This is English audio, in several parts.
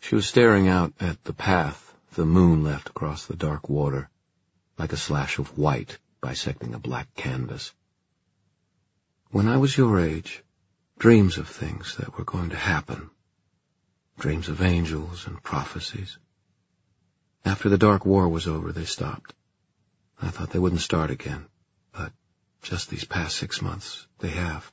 She was staring out at the path the moon left across the dark water, like a slash of white bisecting a black canvas. When I was your age, dreams of things that were going to happen. Dreams of angels and prophecies. After the Dark War was over, they stopped. I thought they wouldn't start again, but just these past 6 months, they have.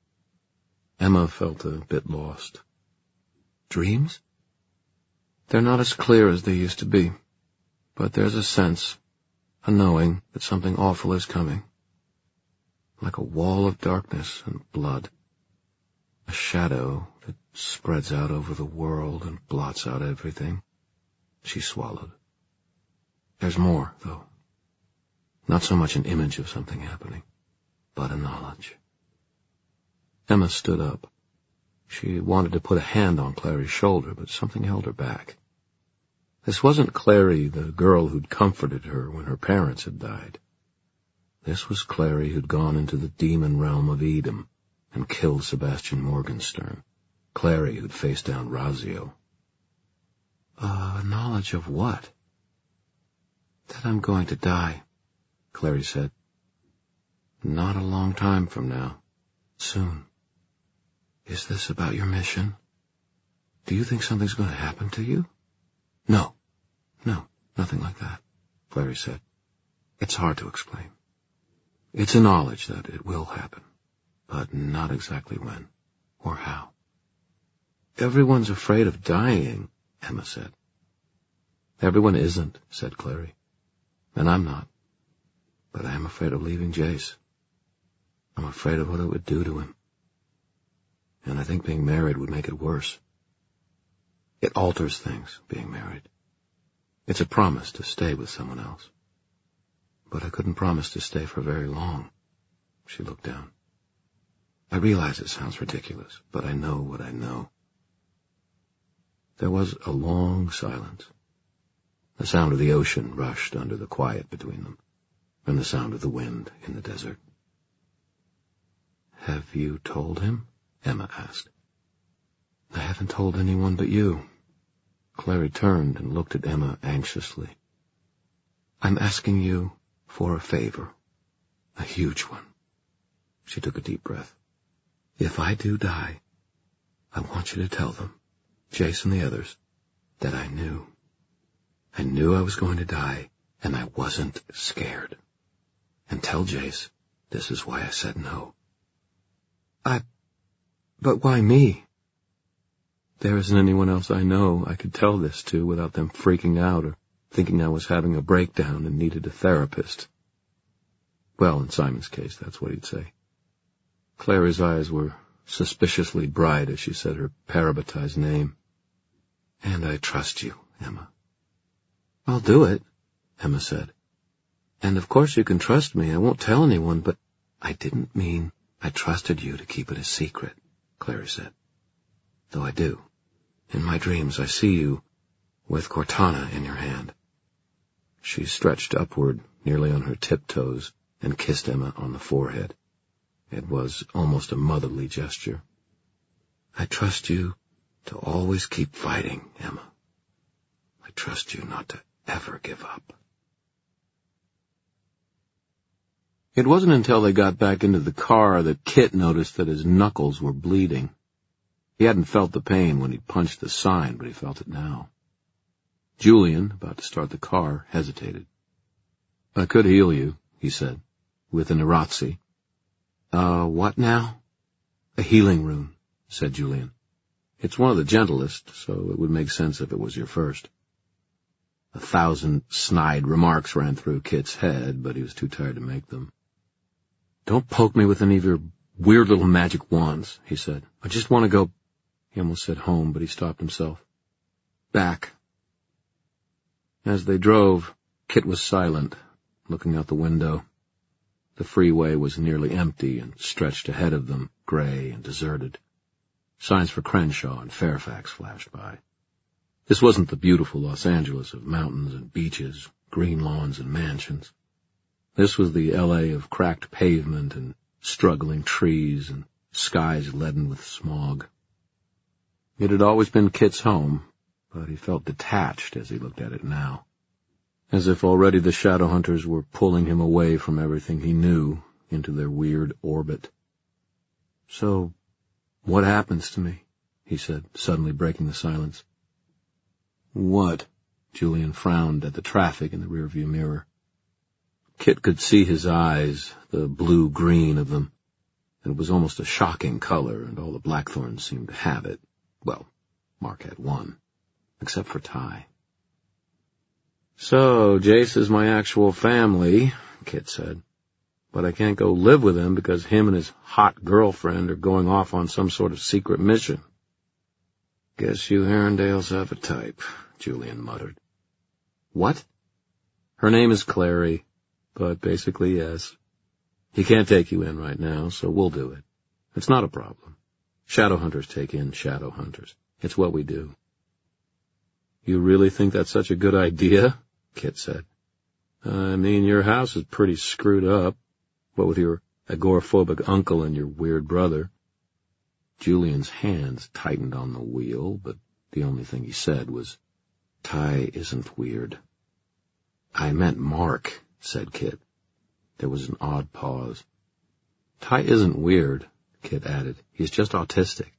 Emma felt a bit lost. Dreams? They're not as clear as they used to be, but there's a sense, a knowing that something awful is coming. Like a wall of darkness and blood. A shadow that spreads out over the world and blots out everything. She swallowed. There's more, though. Not so much an image of something happening, but a knowledge. Emma stood up. She wanted to put a hand on Clary's shoulder, but something held her back. This wasn't Clary, the girl who'd comforted her when her parents had died. This was Clary who'd gone into the demon realm of Edom and killed Sebastian Morgenstern. Clary who'd faced down Razio. Knowledge of what? That I'm going to die, Clary said. Not a long time from now. Soon. Is this about your mission? Do you think something's going to happen to you? No, nothing like that, Clary said. It's hard to explain. It's a knowledge that it will happen, but not exactly when or how. Everyone's afraid of dying, Emma said. Everyone isn't, said Clary. And I'm not. But I am afraid of leaving Jace. I'm afraid of what it would do to him. And I think being married would make it worse. It alters things, being married. It's a promise to stay with someone else. But I couldn't promise to stay for very long. She looked down. I realize it sounds ridiculous, but I know what I know. There was a long silence. The sound of the ocean rushed under the quiet between them, and the sound of the wind in the desert. Have you told him? Emma asked. I haven't told anyone but you. Clary turned and looked at Emma anxiously. I'm asking you for a favor. A huge one. She took a deep breath. If I do die, I want you to tell them, Jace and the others, that I knew. I knew I was going to die, and I wasn't scared. And tell Jace this is why I said no. But why me? There isn't anyone else I know I could tell this to without them freaking out or thinking I was having a breakdown and needed a therapist. Well, in Simon's case, that's what he'd say. Clary's eyes were suspiciously bright as she said her parabatized name. And I trust you, Emma. I'll do it, Emma said. And of course you can trust me. I won't tell anyone, but I didn't mean I trusted you to keep it a secret, Clary said. Though I do. In my dreams I see you with Cortana in your hand. She stretched upward, nearly on her tiptoes, and kissed Emma on the forehead. It was almost a motherly gesture. I trust you to always keep fighting, Emma. I trust you not to ever give up. It wasn't until they got back into the car that Kit noticed that his knuckles were bleeding. He hadn't felt the pain when he'd punched the sign, but he felt it now. Julian, about to start the car, hesitated. I could heal you, he said, with an Iratzi. What now? A healing rune, said Julian. It's one of the gentlest, so it would make sense if it was your first. 1,000 snide remarks ran through Kit's head, but he was too tired to make them. Don't poke me with any of your weird little magic wands, he said. I just want to go... He almost said home, but he stopped himself. Back. As they drove, Kit was silent, looking out the window. The freeway was nearly empty and stretched ahead of them, gray and deserted. Signs for Crenshaw and Fairfax flashed by. This wasn't the beautiful Los Angeles of mountains and beaches, green lawns and mansions. This was the L.A. of cracked pavement and struggling trees and skies leaden with smog. It had always been Kit's home, but he felt detached as he looked at it now, as if already the shadow hunters were pulling him away from everything he knew into their weird orbit. "So, what happens to me?" he said, suddenly breaking the silence. "What?" Julian frowned at the traffic in the rearview mirror. Kit could see his eyes, the blue-green of them. It was almost a shocking color, and all the Blackthorns seemed to have it. Well, Mark had one, except for Ty. "So, Jace is my actual family," Kit said. "But I can't go live with him because him and his hot girlfriend are going off on some sort of secret mission." "Guess you Herondales have a type," Julian muttered. "What?" "Her name is Clary, but basically yes. He can't take you in right now, so we'll do it. It's not a problem. Shadow hunters take in shadow hunters. It's what we do." "You really think that's such a good idea?" Kit said. "I mean, your house is pretty screwed up, what with your agoraphobic uncle and your weird brother." Julian's hands tightened on the wheel, but the only thing he said was, "Ty isn't weird." "I meant Mark," said Kit. There was an odd pause. "Ty isn't weird," Kit added. "He's just autistic."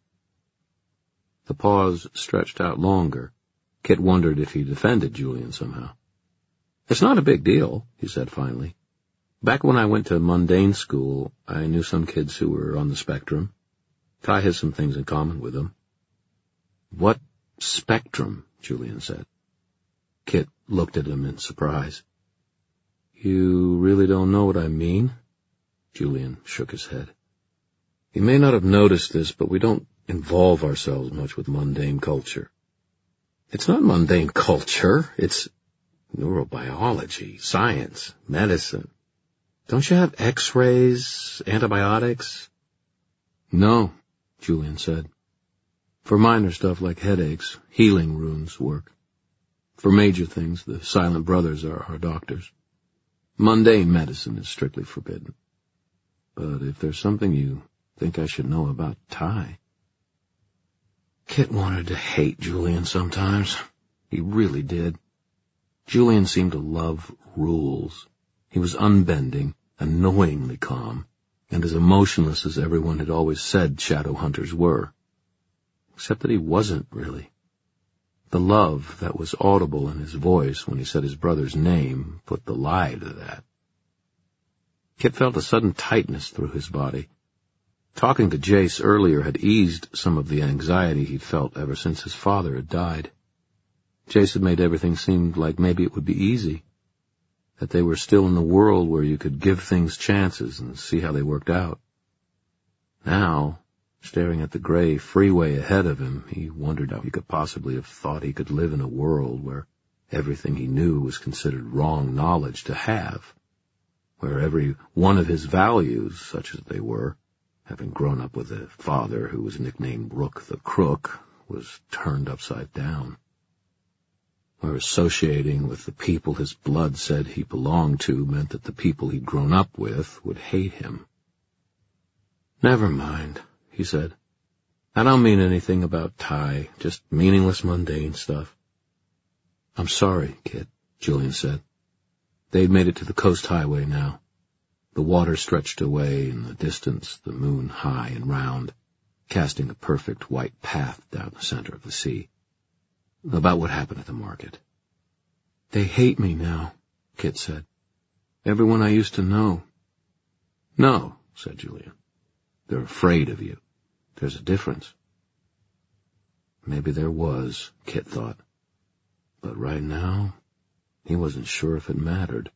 The pause stretched out longer. Kit wondered if he defended Julian somehow. "It's not a big deal," he said finally. "Back when I went to mundane school, I knew some kids who were on the spectrum. Ty has some things in common with them." "What spectrum?" Julian said. Kit looked at him in surprise. "You really don't know what I mean?" Julian shook his head. "You may not have noticed this, but we don't involve ourselves much with mundane culture." "It's not mundane culture. It's neurobiology, science, medicine. Don't you have X-rays, antibiotics?" "No," Julian said. "For minor stuff like headaches, healing runes work. For major things, the Silent Brothers are our doctors. Mundane medicine is strictly forbidden. But if there's something you think I should know about Ty..." Kit wanted to hate Julian sometimes. He really did. Julian seemed to love rules. He was unbending, annoyingly calm, and as emotionless as everyone had always said shadow hunters were. Except that he wasn't, really. The love that was audible in his voice when he said his brother's name put the lie to that. Kit felt a sudden tightness through his body. Talking to Jace earlier had eased some of the anxiety he'd felt ever since his father had died. Jace had made everything seem like maybe it would be easy, that they were still in the world where you could give things chances and see how they worked out. Now, staring at the gray freeway ahead of him, he wondered how he could possibly have thought he could live in a world where everything he knew was considered wrong knowledge to have, where every one of his values, such as they were, having grown up with a father who was nicknamed Rook the Crook, was turned upside down, where associating with the people his blood said he belonged to meant that the people he'd grown up with would hate him. "Never mind," he said. "I don't mean anything about Ty, just meaningless, mundane stuff." "I'm sorry, Kit," Julian said. They'd made it to the coast highway now. The water stretched away in the distance, the moon high and round, casting a perfect white path down the center of the sea. "About what happened at the market." "They hate me now," Kit said. "Everyone I used to know." "No," said Julian. "They're afraid of you. There's a difference." Maybe there was, Kit thought. But right now, he wasn't sure if it mattered.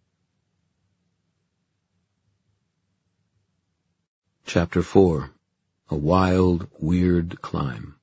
Chapter 4. A Wild, Weird Climb.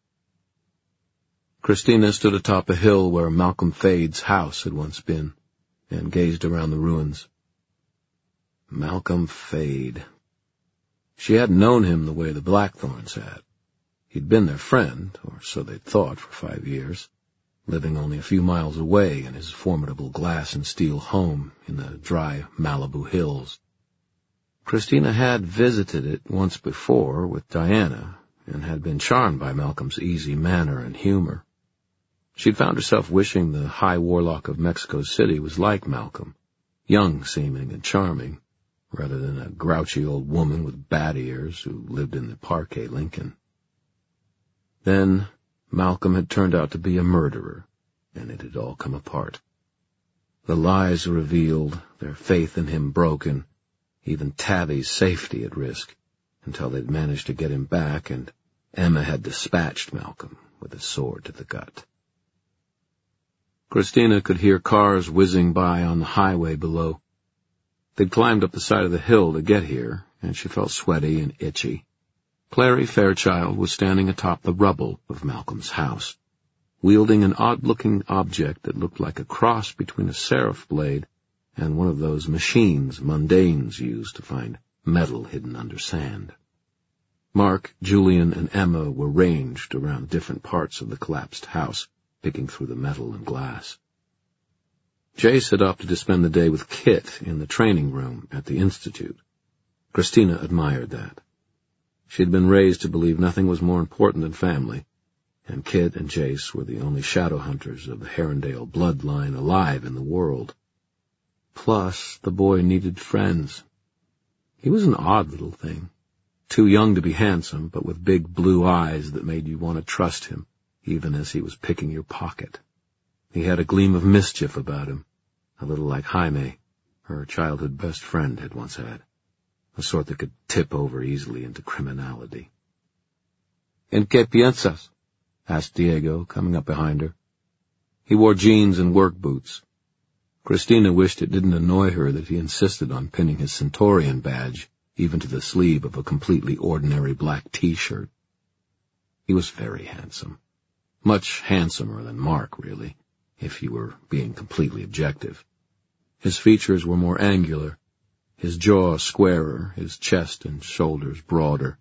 Christina stood atop a hill where Malcolm Fade's house had once been, and gazed around the ruins. Malcolm Fade. She hadn't known him the way the Blackthorns had. He'd been their friend, or so they'd thought, for 5 years, living only a few miles away in his formidable glass and steel home in the dry Malibu hills. Christina had visited it once before with Diana, and had been charmed by Malcolm's easy manner and humor. She'd found herself wishing the High Warlock of Mexico City was like Malcolm, young-seeming and charming, rather than a grouchy old woman with bad ears who lived in the Parquet Lincoln. Then Malcolm had turned out to be a murderer, and it had all come apart. The lies revealed, their faith in him broken, even Tabby's safety at risk, until they'd managed to get him back, and Emma had dispatched Malcolm with a sword to the gut. Christina could hear cars whizzing by on the highway below. They'd climbed up the side of the hill to get here, and she felt sweaty and itchy. Clary Fairchild was standing atop the rubble of Malcolm's house, wielding an odd-looking object that looked like a cross between a seraph blade and one of those machines mundanes use to find metal hidden under sand. Mark, Julian, and Emma were ranged around different parts of the collapsed house, picking through the metal and glass. Jace had opted to spend the day with Kit in the training room at the Institute. Christina admired that. She had been raised to believe nothing was more important than family, and Kit and Jace were the only shadow hunters of the Herondale bloodline alive in the world. Plus, the boy needed friends. He was an odd little thing, too young to be handsome, but with big blue eyes that made you want to trust him, even as he was picking your pocket. He had a gleam of mischief about him, a little like Jaime, her childhood best friend, had once had, a sort that could tip over easily into criminality. "En qué piensas?" asked Diego, coming up behind her. He wore jeans and work boots. Christina wished it didn't annoy her that he insisted on pinning his Centaurian badge even to the sleeve of a completely ordinary black T-shirt. He was very handsome. Much handsomer than Mark, really, if you were being completely objective. His features were more angular, his jaw squarer, his chest and shoulders broader.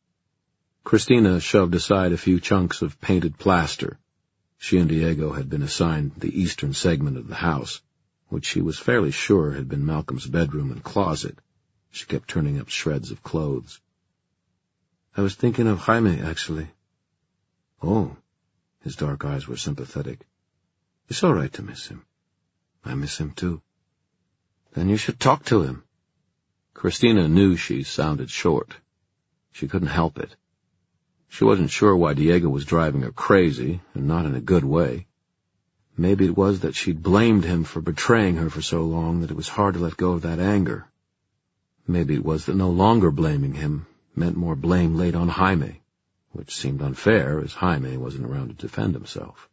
Christina shoved aside a few chunks of painted plaster. She and Diego had been assigned the eastern segment of the house, which she was fairly sure had been Malcolm's bedroom and closet. She kept turning up shreds of clothes. "I was thinking of Jaime, actually." "Oh." His dark eyes were sympathetic. "It's all right to miss him. I miss him, too." "Then you should talk to him." Christina knew she sounded short. She couldn't help it. She wasn't sure why Diego was driving her crazy, and not in a good way. Maybe it was that she'd blamed him for betraying her for so long that it was hard to let go of that anger. Maybe it was that no longer blaming him meant more blame laid on Jaime, which seemed unfair, as Jaime wasn't around to defend himself.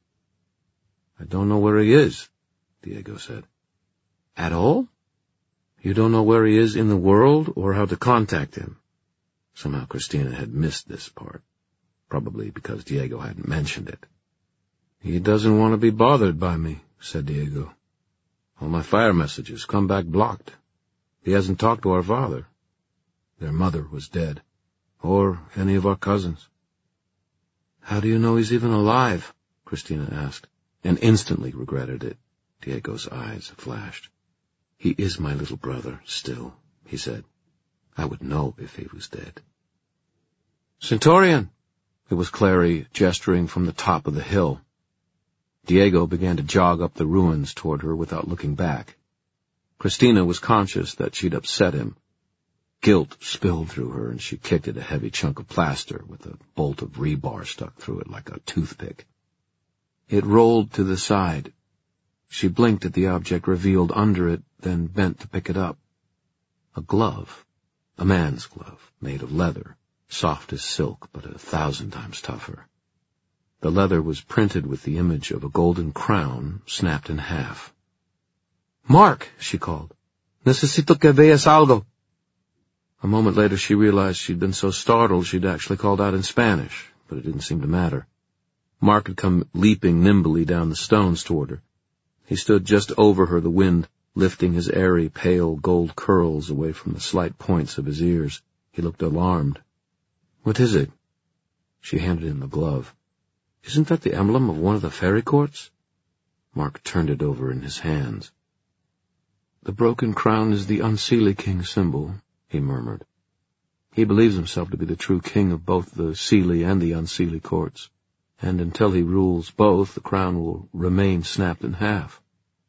"I don't know where he is," Diego said. "At all? You don't know where he is in the world or how to contact him?" Somehow Christina had missed this part, probably because Diego hadn't mentioned it. "He doesn't want to be bothered by me," said Diego. "All my fire messages come back blocked. He hasn't talked to our father." Their mother was dead, or any of our cousins. "How do you know he's even alive?" Christina asked, and instantly regretted it. Diego's eyes flashed. "He is my little brother, still," he said. "I would know if he was dead." "Centaurian!" It was Clary gesturing from the top of the hill. Diego began to jog up the ruins toward her without looking back. Christina was conscious that she'd upset him. Guilt spilled through her, and she kicked at a heavy chunk of plaster with a bolt of rebar stuck through it like a toothpick. It rolled to the side. She blinked at the object revealed under it, then bent to pick it up. A glove. A man's glove, made of leather, soft as silk, but 1,000 times tougher. The leather was printed with the image of a golden crown snapped in half. "Mark!" she called. "Necesito que veas algo." A moment later she realized she'd been so startled she'd actually called out in Spanish, but it didn't seem to matter. Mark had come leaping nimbly down the stones toward her. He stood just over her, the wind lifting his airy, pale gold curls away from the slight points of his ears. He looked alarmed. "What is it?" She handed him the glove. "Isn't that the emblem of one of the fairy courts?" Mark turned it over in his hands. "The broken crown is the Unseelie King symbol," he murmured. "He believes himself to be the true king of both the Seelie and the Unseelie courts. and until he rules both, the crown will remain snapped in half.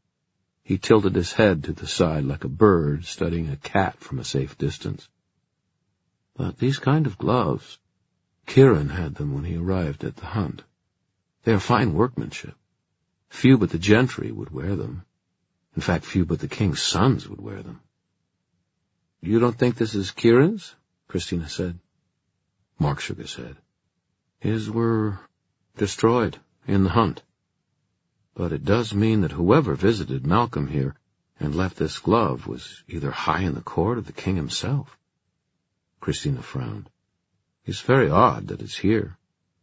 He tilted his head to the side like a bird studying a cat from a safe distance. But these kind of gloves, Kieran had them when he arrived at the hunt. They are fine workmanship. Few but the gentry would wear them. In fact, few but the king's sons would wear them. You don't think this is Kieran's? Christina said. Mark shook his head. His were destroyed in the hunt. But it does mean that whoever visited Malcolm here and left this glove was either high in the court or the king himself. Christina frowned. It's very odd that it's here.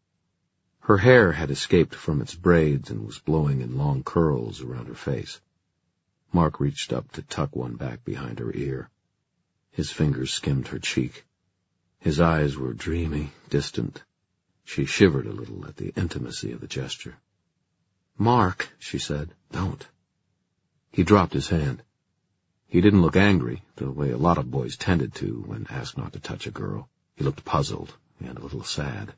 Her hair had escaped from its braids and was blowing in long curls around her face. Mark reached up to tuck one back behind her ear. His fingers skimmed her cheek. His eyes were dreamy, distant. She shivered a little at the intimacy of the gesture. Mark, she said, don't. He dropped his hand. He didn't look angry, the way a lot of boys tended to when asked not to touch a girl. He looked puzzled and a little sad.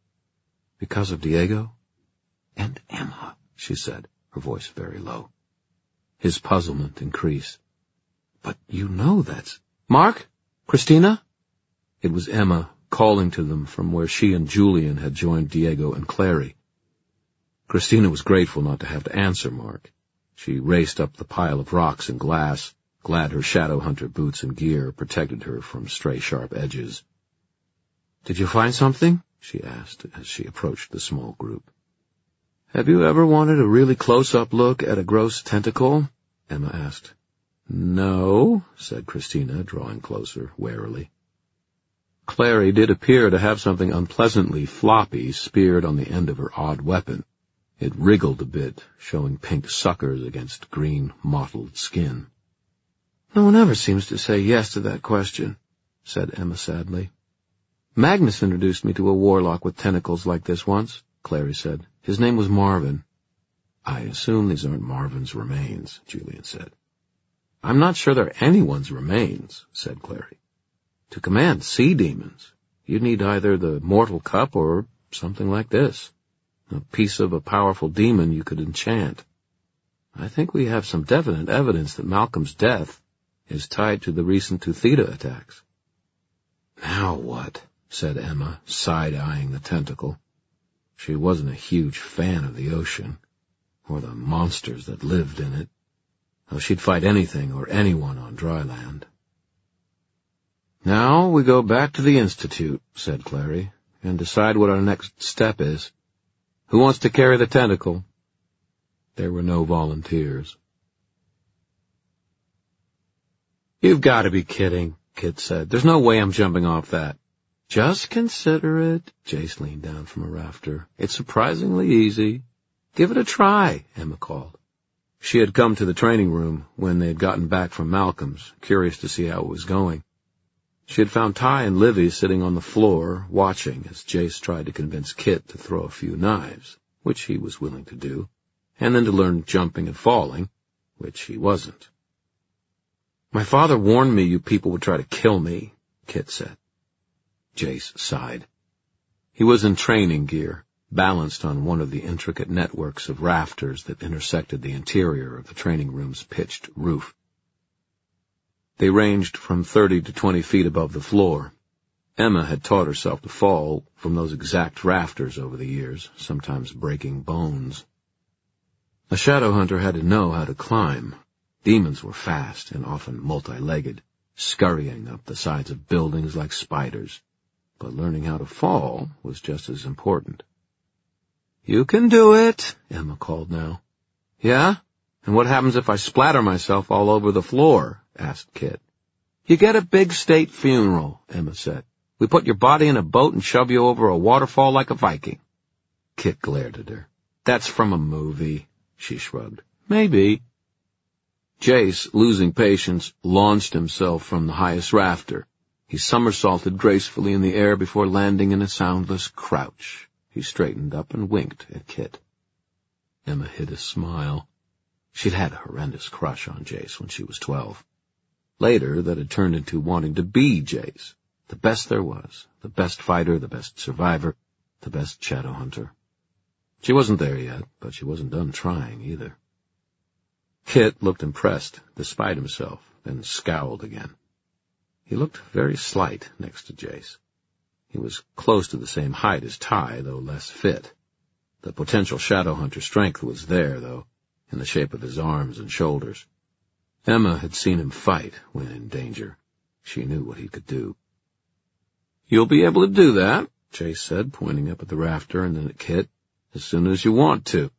Because of Diego? And Emma, she said, her voice very low. His puzzlement increased. But you know that's... Mark? Christina? It was Emma calling to them from where she and Julian had joined Diego and Clary. Christina was grateful not to have to answer Mark. She raced up the pile of rocks and glass, glad her shadow hunter boots and gear protected her from stray sharp edges. Did you find something? She asked as she approached the small group. Have you ever wanted a really close-up look at a gross tentacle? Emma asked. No, said Christina, drawing closer, warily. Clary did appear to have something unpleasantly floppy speared on the end of her odd weapon. It wriggled a bit, showing pink suckers against green, mottled skin. No one ever seems to say yes to that question, said Emma sadly. Magnus introduced me to a warlock with tentacles like this once, Clary said. His name was Marvin. I assume these aren't Marvin's remains, Julian said. I'm not sure they're anyone's remains, said Clary. To command sea demons, you'd need either the mortal cup or something like this. A piece of a powerful demon you could enchant. I think we have some definite evidence that Malcolm's death is tied to the recent Tuthita attacks. Now what? Said Emma, side-eyeing the tentacle. She wasn't a huge fan of the ocean, or the monsters that lived in it, though she'd fight anything or anyone on dry land. Now we go back to the Institute, said Clary, and decide what our next step is. Who wants to carry the tentacle? There were no volunteers. You've got to be kidding, Kit said. There's no way I'm jumping off that. Just consider it, Jace leaned down from a rafter. It's surprisingly easy. Give it a try, Emma called. She had come to the training room when they had gotten back from Malcolm's, curious to see how it was going. She had found Ty and Livy sitting on the floor, watching as Jace tried to convince Kit to throw a few knives, which he was willing to do, and then to learn jumping and falling, which he wasn't. My father warned me you people would try to kill me, Kit said. Jace sighed. He was in training gear, balanced on one of the intricate networks of rafters that intersected the interior of the training room's pitched roof. They ranged from 30 to 20 feet above the floor. Emma had taught herself to fall from those exact rafters over the years, sometimes breaking bones. A shadow hunter had to know how to climb. Demons were fast and often multi-legged, scurrying up the sides of buildings like spiders. But learning how to fall was just as important. You can do it, Emma called now. Yeah? And what happens if I splatter myself all over the floor? Asked Kit. You get a big state funeral, Emma said. We put your body in a boat and shove you over a waterfall like a Viking. Kit glared at her. That's from a movie, she shrugged. Maybe. Jace, losing patience, launched himself from the highest rafter. He somersaulted gracefully in the air before landing in a soundless crouch. He straightened up and winked at Kit. Emma hid a smile. She'd had a horrendous crush on Jace when she was 12. Later, that had turned into wanting to be Jace, the best there was, the best fighter, the best survivor, the best shadow hunter. She wasn't there yet, but she wasn't done trying either. Kit looked impressed, despite himself, then scowled again. He looked very slight next to Jace. He was close to the same height as Ty, though less fit. The potential Shadowhunter strength was there, though, in the shape of his arms and shoulders. Emma had seen him fight when in danger. She knew what he could do. "You'll be able to do that," Jace said, pointing up at the rafter and then at Kit, "as soon as you want to."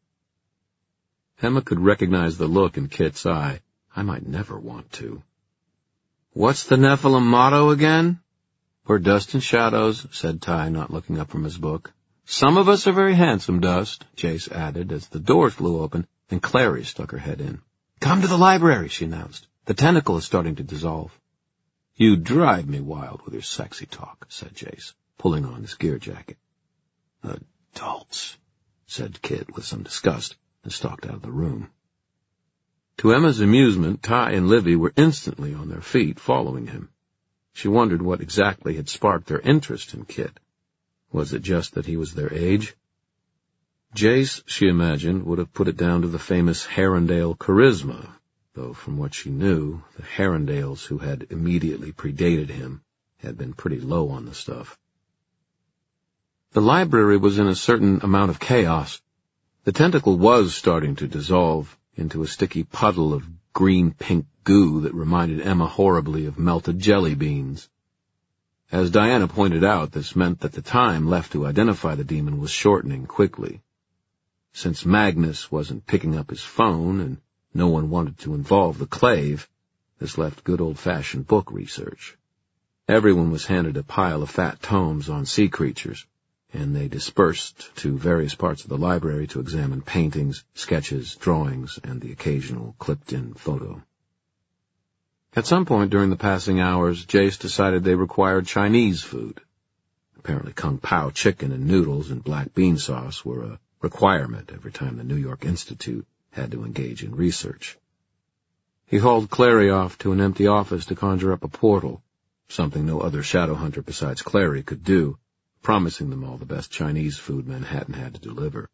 Emma could recognize the look in Kit's eye. I might never want to. "What's the Nephilim motto again?" "We're dust and shadows," said Ty, not looking up from his book. "Some of us are very handsome, Dust," Jace added, as the door flew open and Clary stuck her head in. "Come to the library," she announced. "The tentacle is starting to dissolve." "You drive me wild with your sexy talk," said Jace, pulling on his gear jacket. "Adults," said Kit with some disgust, and stalked out of the room. To Emma's amusement, Ty and Livy were instantly on their feet, following him. She wondered what exactly had sparked their interest in Kit. Was it just that he was their age? Jace, she imagined, would have put it down to the famous Herondale charisma, though from what she knew, the Herondales who had immediately predated him had been pretty low on the stuff. The library was in a certain amount of chaos. The tentacle was starting to dissolve into a sticky puddle of green-pink goo that reminded Emma horribly of melted jelly beans. As Diana pointed out, this meant that the time left to identify the demon was shortening quickly. Since Magnus wasn't picking up his phone and no one wanted to involve the Clave, this left good old-fashioned book research. Everyone was handed a pile of fat tomes on sea creatures, and they dispersed to various parts of the library to examine paintings, sketches, drawings, and the occasional clipped-in photo. At some point during the passing hours, Jace decided they required Chinese food. Apparently Kung Pao chicken and noodles and black bean sauce were a requirement every time the New York Institute had to engage in research. He hauled Clary off to an empty office to conjure up a portal, something no other Shadowhunter besides Clary could do, promising them all the best Chinese food Manhattan had to deliver.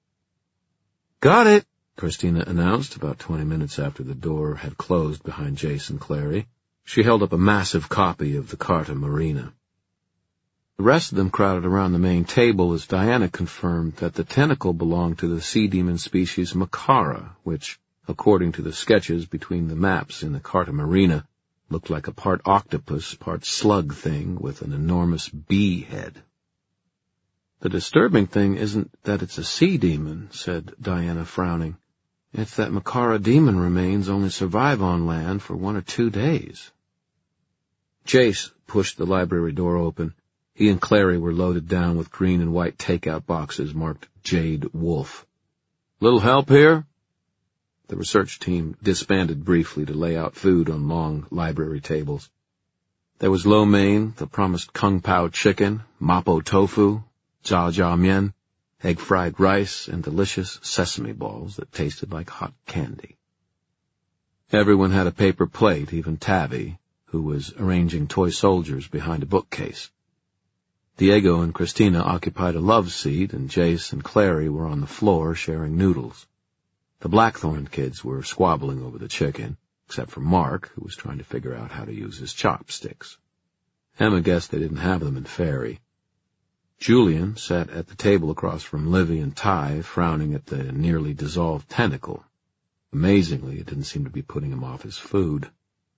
"Got it," Christina announced about 20 minutes after the door had closed behind Jace and Clary. She held up a massive copy of the Carta Marina. The rest of them crowded around the main table as Diana confirmed that the tentacle belonged to the sea demon species Makara, which, according to the sketches between the maps in the Carta Marina, looked like a part octopus, part slug thing with an enormous bee head. "The disturbing thing isn't that it's a sea demon," said Diana, frowning. "It's that Makara demon remains only survive on land for 1 or 2 days. Jace pushed the library door open. He and Clary were loaded down with green and white takeout boxes marked Jade Wolf. "Little help here?" The research team disbanded briefly to lay out food on long library tables. There was lo mein, the promised Kung Pao chicken, mapo tofu, jia jia mian, egg-fried rice, and delicious sesame balls that tasted like hot candy. Everyone had a paper plate, even Tabby, who was arranging toy soldiers behind a bookcase. Diego and Christina occupied a love seat, and Jace and Clary were on the floor sharing noodles. The Blackthorn kids were squabbling over the chicken, except for Mark, who was trying to figure out how to use his chopsticks. Emma guessed they didn't have them in Fairy. Julian sat at the table across from Livy and Ty, frowning at the nearly dissolved tentacle. Amazingly, it didn't seem to be putting him off his food.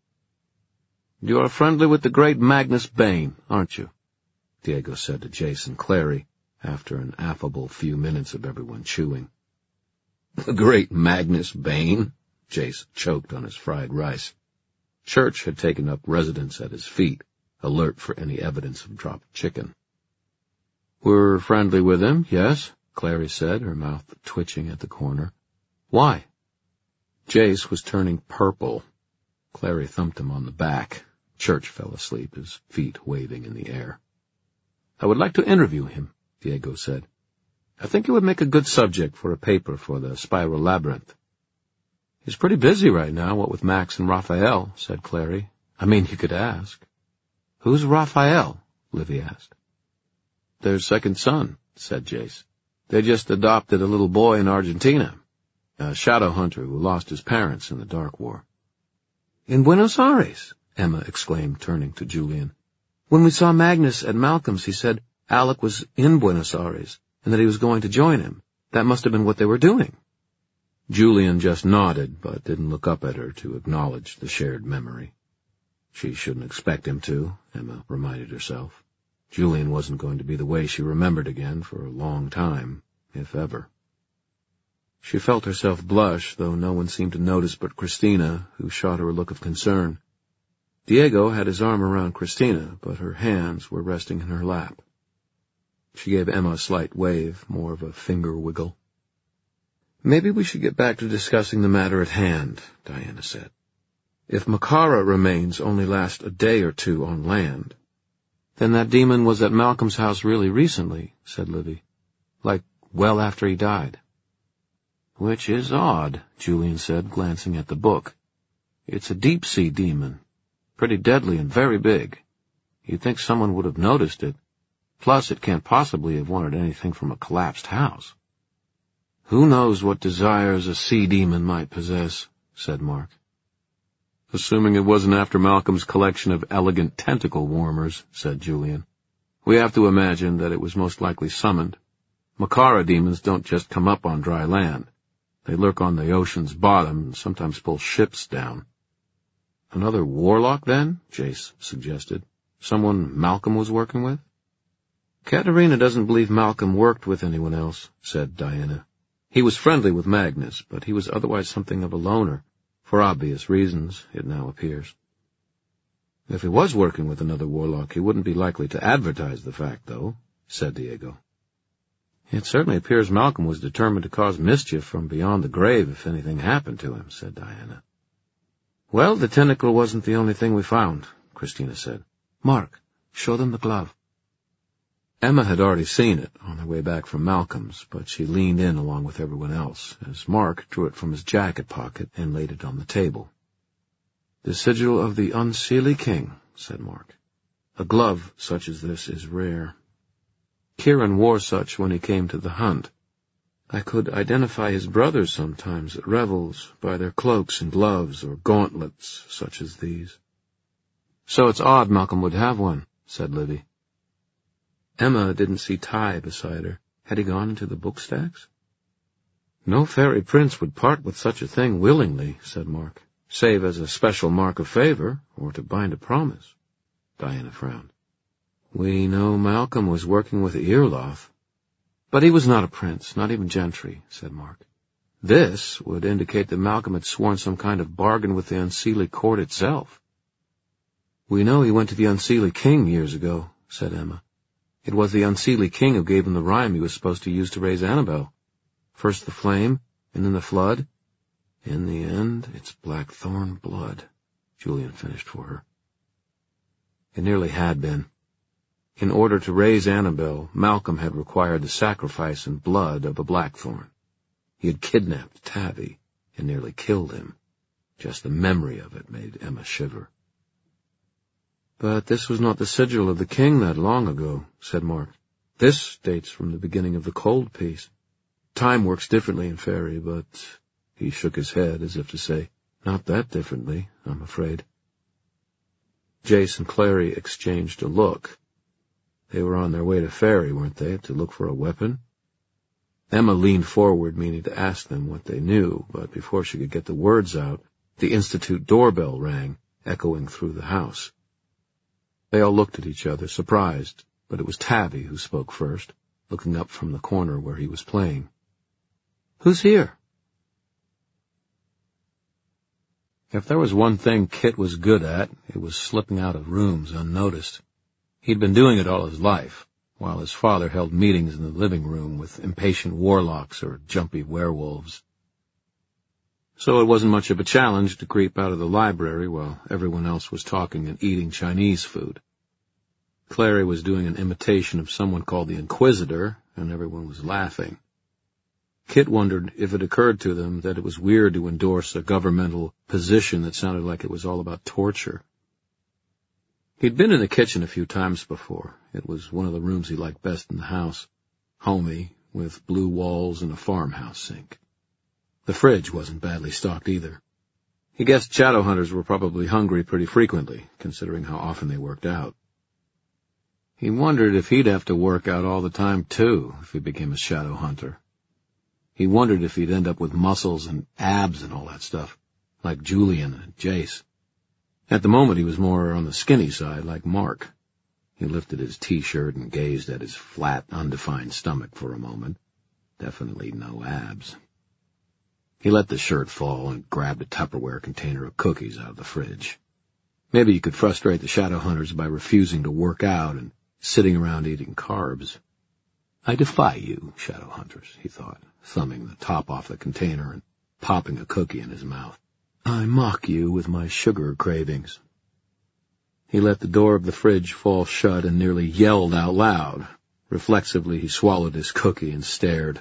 "You are friendly with the great Magnus Bane, aren't you?" Diego said to Jace and Clary, after an affable few minutes of everyone chewing. "The great Magnus Bane?" Jace choked on his fried rice. Church had taken up residence at his feet, alert for any evidence of dropped chicken. "We're friendly with him, yes," Clary said, her mouth twitching at the corner. "Why?" Jace was turning purple. Clary thumped him on the back. Church fell asleep, his feet waving in the air. "I would like to interview him," Diego said. "I think it would make a good subject for a paper for the Spiral Labyrinth." "He's pretty busy right now, what with Max and Raphael," said Clary. "I mean, you could ask." "Who's Raphael?" Livy asked. "Their second son," said Jace. They just adopted a little boy in Argentina, a shadow hunter who lost his parents in the Dark War. In Buenos Aires, Emma exclaimed, turning to Julian. When we saw Magnus at Malcolm's, he said Alec was in Buenos Aires and that he was going to join him. That must have been what they were doing. Julian just nodded, but didn't look up at her to acknowledge the shared memory. She shouldn't expect him to, Emma reminded herself. Julian wasn't going to be the way she remembered again for a long time, if ever. She felt herself blush, though no one seemed to notice but Christina, who shot her a look of concern. Diego had his arm around Christina, but her hands were resting in her lap. She gave Emma a slight wave, more of a finger wiggle. Maybe we should get back to discussing the matter at hand, Diana said. If Makara remains only last a day or two on land, then that demon was at Malcolm's house really recently, said Livy. Like, well after he died. Which is odd, Julian said, glancing at the book. It's a deep-sea demon. Pretty deadly and very big. You'd think someone would have noticed it. Plus, it can't possibly have wanted anything from a collapsed house. Who knows what desires a sea demon might possess, said Mark. Assuming it wasn't after Malcolm's collection of elegant tentacle warmers, said Julian. We have to imagine that it was most likely summoned. Makara demons don't just come up on dry land. They lurk on the ocean's bottom and sometimes pull ships down. Another warlock, then? Jace suggested. Someone Malcolm was working with? Katerina doesn't believe Malcolm worked with anyone else, said Diana. He was friendly with Magnus, but he was otherwise something of a loner. For obvious reasons, it now appears. If he was working with another warlock, he wouldn't be likely to advertise the fact, though, said Diego. It certainly appears Malcolm was determined to cause mischief from beyond the grave if anything happened to him, said Diana. Well, the tentacle wasn't the only thing we found, Christina said. Mark, show them the glove. Emma had already seen it on their way back from Malcolm's, but she leaned in along with everyone else as Mark drew it from his jacket pocket and laid it on the table. The sigil of the Unseelie King, said Mark. A glove such as this is rare. Kieran wore such when he came to the hunt. I could identify his brothers sometimes at revels by their cloaks and gloves or gauntlets such as these. So it's odd Malcolm would have one, said Livy. Emma didn't see Ty beside her. Had he gone into the book stacks? No fairy prince would part with such a thing willingly, said Mark, save as a special mark of favor or to bind a promise. Diana frowned. We know Malcolm was working with Earloth. But he was not a prince, not even gentry, said Mark. This would indicate that Malcolm had sworn some kind of bargain with the Unseelie court itself. We know he went to the Unseelie King years ago, said Emma. It was the Unseelie King who gave him the rhyme he was supposed to use to raise Annabelle. First the flame, and then the flood. In the end, it's blackthorn blood, Julian finished for her. It nearly had been. In order to raise Annabelle, Malcolm had required the sacrifice and blood of a blackthorn. He had kidnapped Tabby and nearly killed him. Just the memory of it made Emma shiver. But this was not the sigil of the king that long ago, said Mark. This dates from the beginning of the Cold Peace. Time works differently in Fairy, but he shook his head as if to say, not that differently, I'm afraid. Jace and Clary exchanged a look. They were on their way to Fairy, weren't they, to look for a weapon? Emma leaned forward, meaning to ask them what they knew, but before she could get the words out, the Institute doorbell rang, echoing through the house. They all looked at each other, surprised, but it was Tabby who spoke first, looking up from the corner where he was playing. Who's here? If there was one thing Kit was good at, it was slipping out of rooms unnoticed. He'd been doing it all his life, while his father held meetings in the living room with impatient warlocks or jumpy werewolves. So it wasn't much of a challenge to creep out of the library while everyone else was talking and eating Chinese food. Clary was doing an imitation of someone called the Inquisitor, and everyone was laughing. Kit wondered if it occurred to them that it was weird to endorse a governmental position that sounded like it was all about torture. He'd been in the kitchen a few times before. It was one of the rooms he liked best in the house. Homey, with blue walls and a farmhouse sink. The fridge wasn't badly stocked either. He guessed shadow hunters were probably hungry pretty frequently, considering how often they worked out. He wondered if he'd have to work out all the time, too, if he became a shadow hunter. He wondered if he'd end up with muscles and abs and all that stuff, like Julian and Jace. At the moment, he was more on the skinny side, like Mark. He lifted his T-shirt and gazed at his flat, undefined stomach for a moment. Definitely no abs. He let the shirt fall and grabbed a Tupperware container of cookies out of the fridge. Maybe he could frustrate the shadow hunters by refusing to work out and sitting around eating carbs. I defy you, shadow hunters, he thought, thumbing the top off the container and popping a cookie in his mouth. I mock you with my sugar cravings. He let the door of the fridge fall shut and nearly yelled out loud. Reflexively, he swallowed his cookie and stared.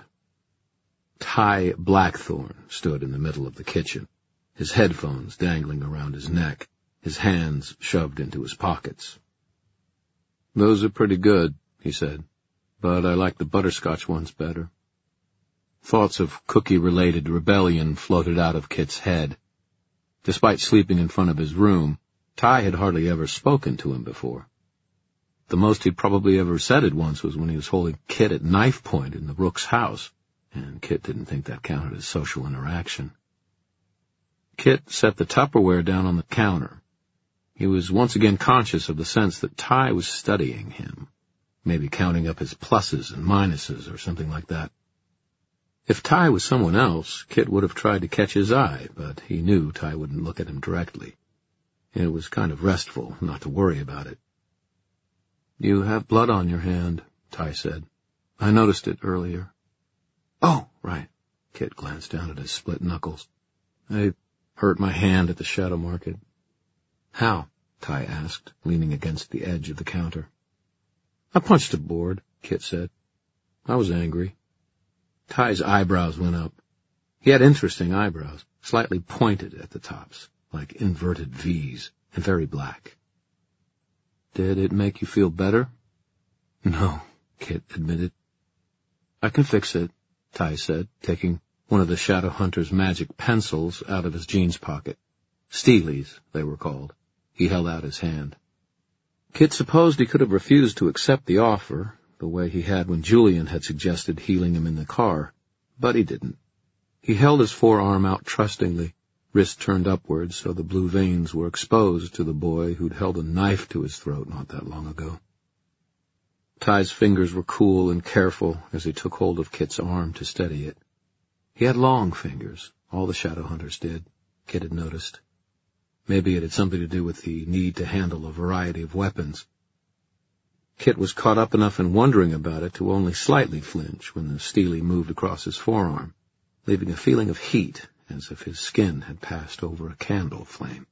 Ty Blackthorne stood in the middle of the kitchen, his headphones dangling around his neck, his hands shoved into his pockets. Those are pretty good, he said, but I like the butterscotch ones better. Thoughts of cookie-related rebellion floated out of Kit's head. Despite sleeping in front of his room, Ty had hardly ever spoken to him before. The most he'd probably ever said at once was when he was holding Kit at knife point in the Rook's house, and Kit didn't think that counted as social interaction. Kit set the Tupperware down on the counter. He was once again conscious of the sense that Ty was studying him, maybe counting up his pluses and minuses or something like that. If Ty was someone else, Kit would have tried to catch his eye, but he knew Ty wouldn't look at him directly. It was kind of restful not to worry about it. You have blood on your hand, Ty said. I noticed it earlier. Oh, right. Kit glanced down at his split knuckles. I hurt my hand at the shadow market. How? Ty asked, leaning against the edge of the counter. I punched a board, Kit said. I was angry. Ty's eyebrows went up. He had interesting eyebrows, slightly pointed at the tops, like inverted V's, and very black. Did it make you feel better? No, Kit admitted. I can fix it, Ty said, taking one of the shadow hunter's magic pencils out of his jeans pocket. Steelies, they were called. He held out his hand. Kit supposed he could have refused to accept the offer, the way he had when Julian had suggested healing him in the car, but he didn't. He held his forearm out trustingly, wrist turned upwards so the blue veins were exposed to the boy who'd held a knife to his throat not that long ago. Ty's fingers were cool and careful as he took hold of Kit's arm to steady it. He had long fingers, all the shadow hunters did, Kit had noticed. Maybe it had something to do with the need to handle a variety of weapons. Kit was caught up enough in wondering about it to only slightly flinch when the steely moved across his forearm, leaving a feeling of heat as if his skin had passed over a candle flame.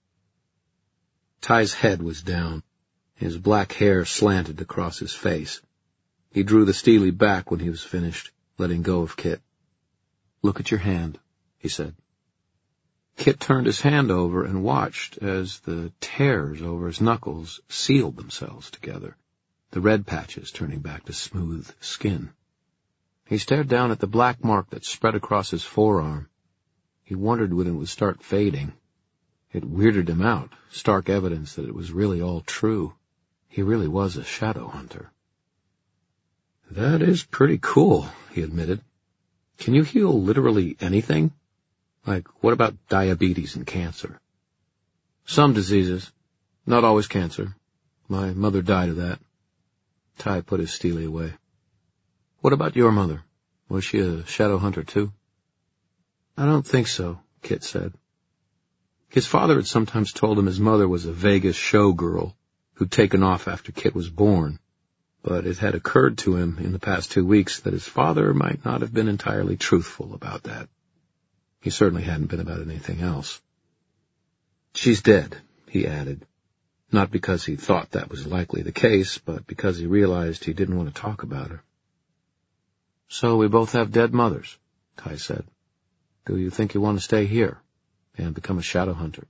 Ty's head was down. His black hair slanted across his face. He drew the steely back when he was finished, letting go of Kit. Look at your hand, he said. Kit turned his hand over and watched as the tears over his knuckles sealed themselves together, the red patches turning back to smooth skin. He stared down at the black mark that spread across his forearm. He wondered when it would start fading. It weirded him out, stark evidence that it was really all true. He really was a shadow hunter. That is pretty cool, he admitted. Can you heal literally anything? Like, what about diabetes and cancer? Some diseases. Not always cancer. My mother died of that. Ty put his steely away. What about your mother? Was she a shadow hunter too? I don't think so, Kit said. His father had sometimes told him his mother was a Vegas showgirl who'd taken off after Kit was born, but it had occurred to him in the past 2 weeks that his father might not have been entirely truthful about that. He certainly hadn't been about anything else. She's dead, he added, not because he thought that was likely the case, but because he realized he didn't want to talk about her. So we both have dead mothers, Ty said. Do you think you want to stay here and become a shadow hunter?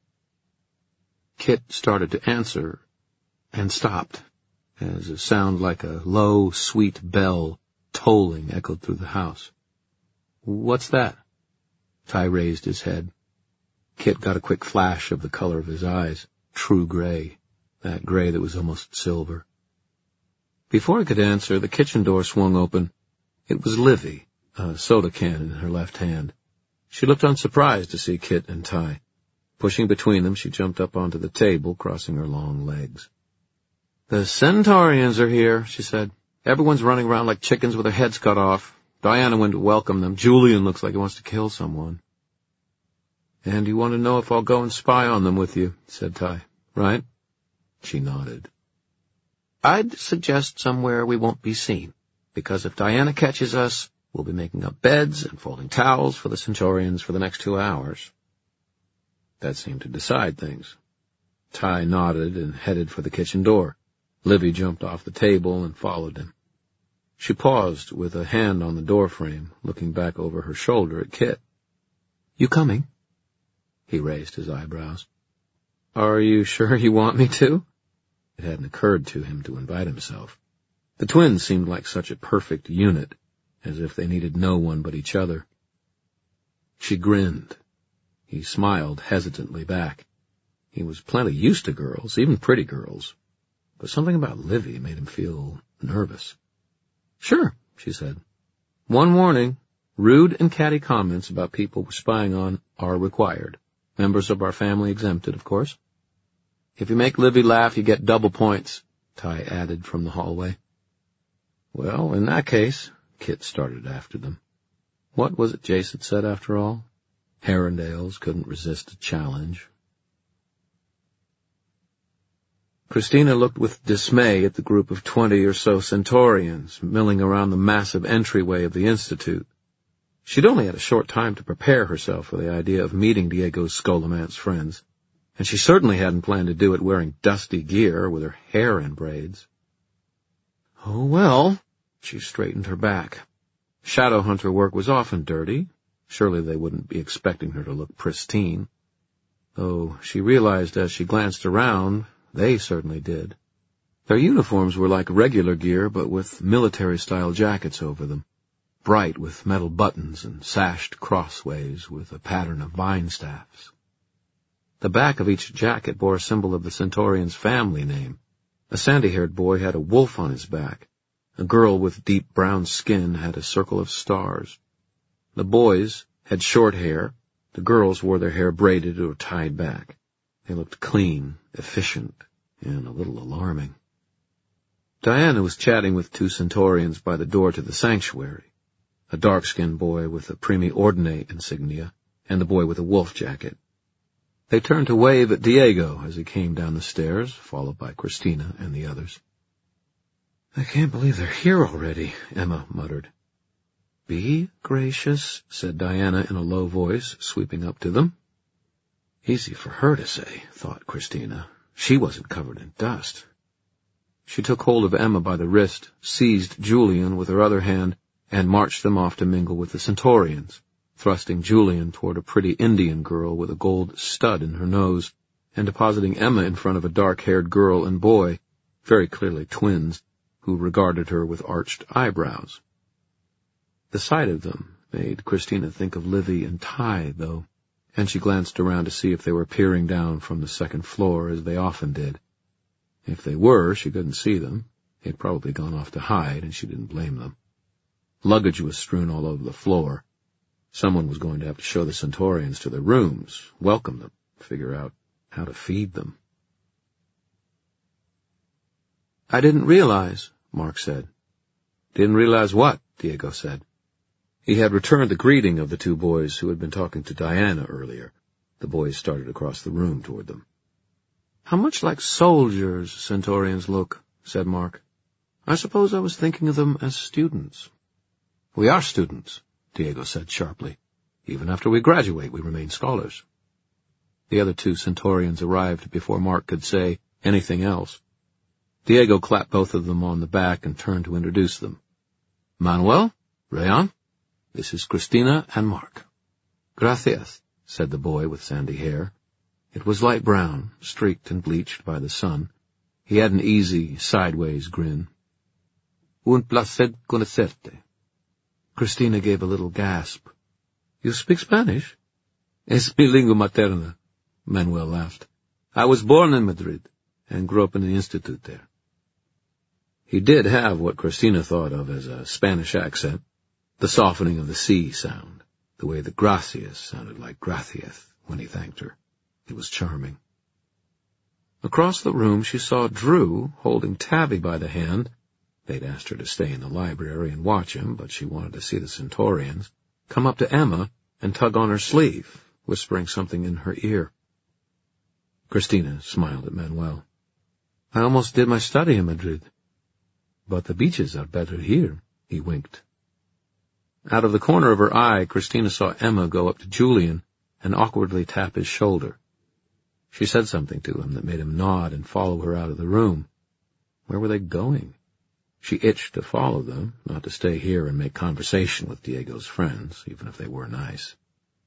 Kit started to answer and stopped, as a sound like a low, sweet bell tolling echoed through the house. "What's that?" Ty raised his head. Kit got a quick flash of the color of his eyes, true gray, that gray that was almost silver. Before he could answer, the kitchen door swung open. It was Livy, a soda can in her left hand. She looked unsurprised to see Kit and Ty. Pushing between them, she jumped up onto the table, crossing her long legs. "The Centaurians are here," she said. "Everyone's running around like chickens with their heads cut off. Diana went to welcome them. Julian looks like he wants to kill someone." "And you want to know if I'll go and spy on them with you," said Ty. "Right?" She nodded. "I'd suggest somewhere we won't be seen, because if Diana catches us, we'll be making up beds and folding towels for the Centaurians for the next 2 hours. That seemed to decide things. Ty nodded and headed for the kitchen door. Livy jumped off the table and followed him. She paused with a hand on the doorframe, looking back over her shoulder at Kit. "You coming?" He raised his eyebrows. "Are you sure you want me to?" It hadn't occurred to him to invite himself. The twins seemed like such a perfect unit, as if they needed no one but each other. She grinned. He smiled hesitantly back. He was plenty used to girls, even pretty girls, but something about Livy made him feel nervous. "Sure," she said. "One warning. Rude and catty comments about people we're spying on are required. Members of our family exempted, of course. If you make Livy laugh, you get double points," Ty added from the hallway. "Well, in that case," Kit started after them. What was it Jace had said after all? Herondales couldn't resist a challenge. Christina looked with dismay at the group of 20 or so Centaurians milling around the massive entryway of the Institute. She'd only had a short time to prepare herself for the idea of meeting Diego Scolaman's friends, and she certainly hadn't planned to do it wearing dusty gear with her hair in braids. Oh, well, she straightened her back. Shadow hunter work was often dirty. Surely they wouldn't be expecting her to look pristine. Though she realized as she glanced around, they certainly did. Their uniforms were like regular gear, but with military-style jackets over them, bright with metal buttons and sashed crossways with a pattern of vine staffs. The back of each jacket bore a symbol of the Centaurian's family name. A sandy-haired boy had a wolf on his back. A girl with deep brown skin had a circle of stars. The boys had short hair. The girls wore their hair braided or tied back. They looked clean, efficient, and a little alarming. Diana was chatting with 2 Centaurians by the door to the sanctuary, a dark-skinned boy with a Primi Ordine insignia and the boy with a wolf jacket. They turned to wave at Diego as he came down the stairs, followed by Christina and the others. "I can't believe they're here already," Emma muttered. "Be gracious," said Diana in a low voice, sweeping up to them. Easy for her to say, thought Christina. She wasn't covered in dust. She took hold of Emma by the wrist, seized Julian with her other hand, and marched them off to mingle with the Centaurians, thrusting Julian toward a pretty Indian girl with a gold stud in her nose, and depositing Emma in front of a dark-haired girl and boy, very clearly twins, who regarded her with arched eyebrows. The sight of them made Christina think of Livy and Ty, though, and she glanced around to see if they were peering down from the second floor, as they often did. If they were, she couldn't see them. They'd probably gone off to hide, and she didn't blame them. Luggage was strewn all over the floor. Someone was going to have to show the Centaurians to their rooms, welcome them, figure out how to feed them. "I didn't realize," Mark said. "Didn't realize what?" Diego said. He had returned the greeting of the 2 boys who had been talking to Diana earlier. The boys started across the room toward them. "How much like soldiers Centaurians look," said Mark. "I suppose I was thinking of them as students." "We are students," Diego said sharply. "Even after we graduate, we remain scholars." The other 2 Centaurians arrived before Mark could say anything else. Diego clapped both of them on the back and turned to introduce them. "Manuel, Rayon, this is Christina and Mark." "Gracias," said the boy with sandy hair. It was light brown, streaked and bleached by the sun. He had an easy, sideways grin. Un placer conocerte. Christina gave a little gasp. You speak Spanish? Es mi lengua materna, Manuel laughed. I was born in Madrid and grew up in the institute there. He did have what Christina thought of as a Spanish accent, the softening of the C sound, the way that gracias sounded like gracias when he thanked her. It was charming. Across the room she saw Drew holding Tabby by the hand. They'd asked her to stay in the library and watch him, but she wanted to see the Centaurians, come up to Emma and tug on her sleeve, whispering something in her ear. Christina smiled at Manuel. I almost did my study in Madrid. But the beaches are better here, he winked. Out of the corner of her eye, Christina saw Emma go up to Julian and awkwardly tap his shoulder. She said something to him that made him nod and follow her out of the room. Where were they going? She itched to follow them, not to stay here and make conversation with Diego's friends, even if they were nice.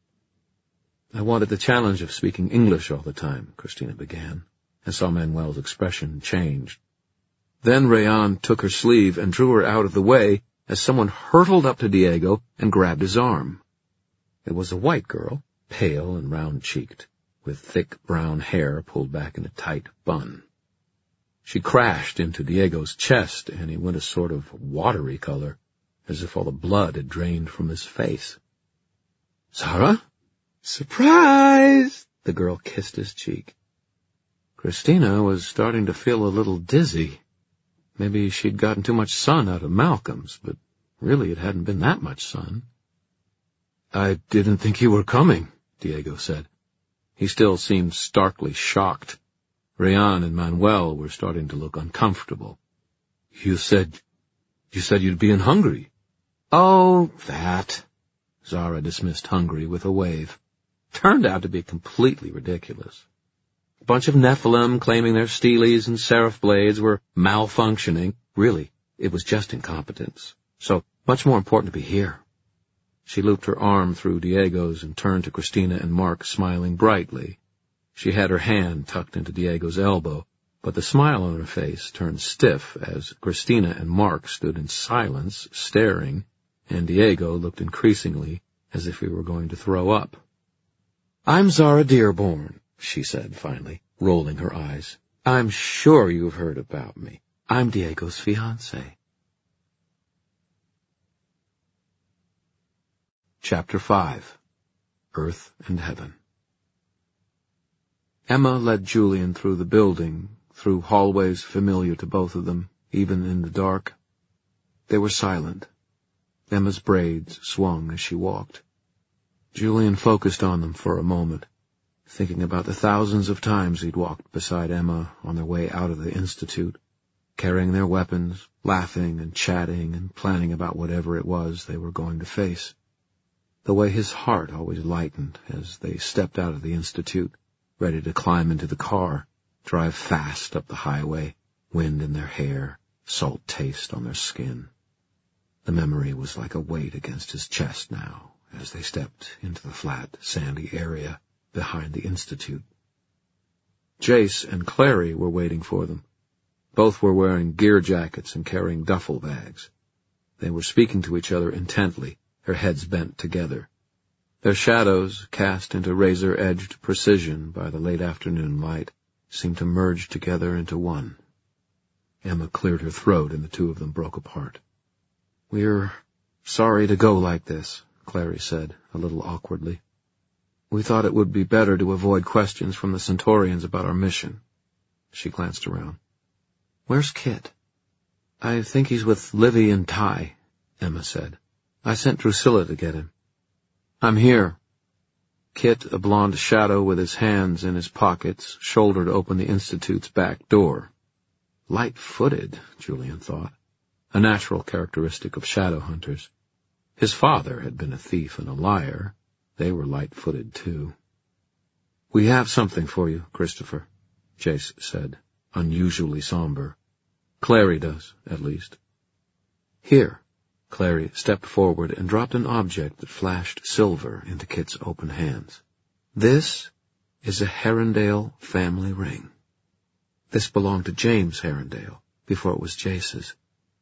I wanted the challenge of speaking English all the time, Christina began, and saw Manuel's expression change. Then Rayan took her sleeve and drew her out of the way as someone hurtled up to Diego and grabbed his arm. It was a white girl, pale and round-cheeked, with thick brown hair pulled back in a tight bun. She crashed into Diego's chest, and he went a sort of watery color, as if all the blood had drained from his face. Zara? Surprise! The girl kissed his cheek. Christina was starting to feel a little dizzy. Maybe she'd gotten too much sun out of Malcolm's, but really it hadn't been that much sun. I didn't think you were coming, Diego said. He still seemed starkly shocked. Rayan and Manuel were starting to look uncomfortable. You said you'd be in Hungary. Oh, that. Zara dismissed Hungary with a wave. Turned out to be completely ridiculous. A bunch of Nephilim claiming their Steelies and Seraph blades were malfunctioning. Really, it was just incompetence. So, much more important to be here. She looped her arm through Diego's and turned to Christina and Mark, smiling brightly. She had her hand tucked into Diego's elbow, but the smile on her face turned stiff as Christina and Mark stood in silence, staring, and Diego looked increasingly as if he were going to throw up. I'm Zara Dearborn, she said finally, rolling her eyes. I'm sure you've heard about me. I'm Diego's fiancée. Chapter 5. Earth and Heaven. Emma led Julian through the building, through hallways familiar to both of them, even in the dark. They were silent. Emma's braids swung as she walked. Julian focused on them for a moment, thinking about the thousands of times he'd walked beside Emma on their way out of the institute, carrying their weapons, laughing and chatting and planning about whatever it was they were going to face. The way his heart always lightened as they stepped out of the institute, ready to climb into the car, drive fast up the highway, wind in their hair, salt taste on their skin. The memory was like a weight against his chest now, as they stepped into the flat, sandy area behind the institute. Jace and Clary were waiting for them. Both were wearing gear jackets and carrying duffel bags. They were speaking to each other intently, their heads bent together. Their shadows, cast into razor-edged precision by the late afternoon light, seemed to merge together into one. Emma cleared her throat, and the two of them broke apart. We're sorry to go like this, Clary said, a little awkwardly. We thought it would be better to avoid questions from the Centaurians about our mission. She glanced around. Where's Kit? I think he's with Livy and Ty, Emma said. I sent Drusilla to get him. I'm here. Kit, a blonde shadow with his hands in his pockets, shouldered open the Institute's back door. Light-footed, Julian thought, a natural characteristic of shadow hunters. His father had been a thief and a liar. They were light-footed, too. We have something for you, Christopher, Jace said, unusually somber. Clary does, at least. Here. Clary stepped forward and dropped an object that flashed silver into Kit's open hands. This is a Herondale family ring. This belonged to James Herondale before it was Jace's.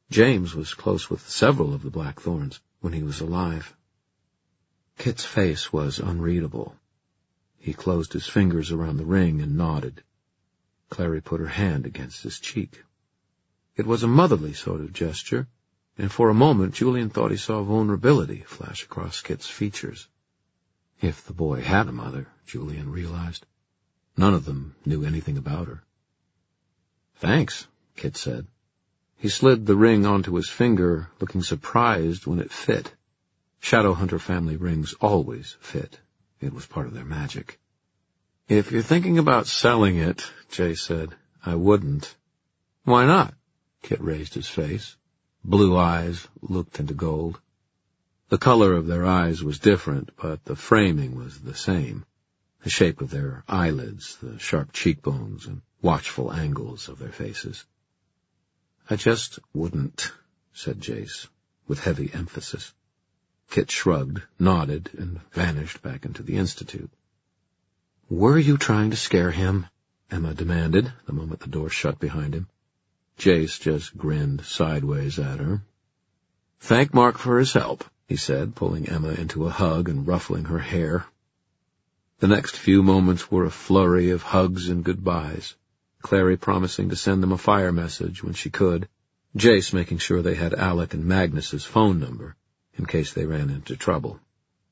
James was close with several of the Blackthorns when he was alive. Kit's face was unreadable. He closed his fingers around the ring and nodded. Clary put her hand against his cheek. It was a motherly sort of gesture, and for a moment Julian thought he saw vulnerability flash across Kit's features. If the boy had a mother, Julian realized. None of them knew anything about her. "Thanks," Kit said. He slid the ring onto his finger, looking surprised when it fit. Shadowhunter family rings always fit. It was part of their magic. "If you're thinking about selling it," Jay said, "I wouldn't." "Why not?" Kit raised his face. Blue eyes looked into gold. The color of their eyes was different, but the framing was the same. The shape of their eyelids, the sharp cheekbones, and watchful angles of their faces. "I just wouldn't," said Jace, with heavy emphasis. Kit shrugged, nodded, and vanished back into the Institute. "Were you trying to scare him?" Emma demanded, the moment the door shut behind him. Jace just grinned sideways at her. "Thank Mark for his help," he said, pulling Emma into a hug and ruffling her hair. The next few moments were a flurry of hugs and goodbyes, Clary promising to send them a fire message when she could, Jace making sure they had Alec and Magnus's phone number, in case they ran into trouble.